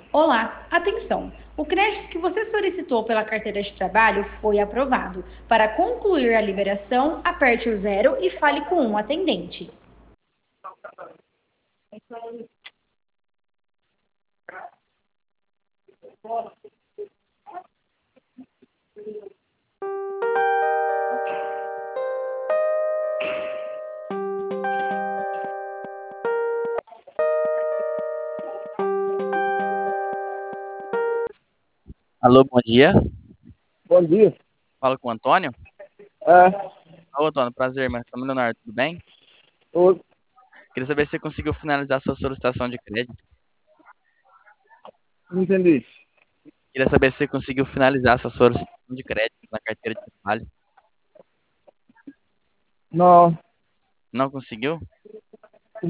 Olá, atenção! O crédito que você solicitou pela carteira de trabalho foi aprovado. Para concluir a liberação, aperte o zero e fale com um atendente. Alô, bom dia. Bom dia. Fala com o Antônio. É, Ô, Antônio, prazer, mas meu nome é Leonardo, tudo bem? eu Queria saber se você conseguiu finalizar sua solicitação de crédito. não entendi. Queria saber se você conseguiu finalizar sua solicitação de crédito na carteira de trabalho. Não, Não conseguiu?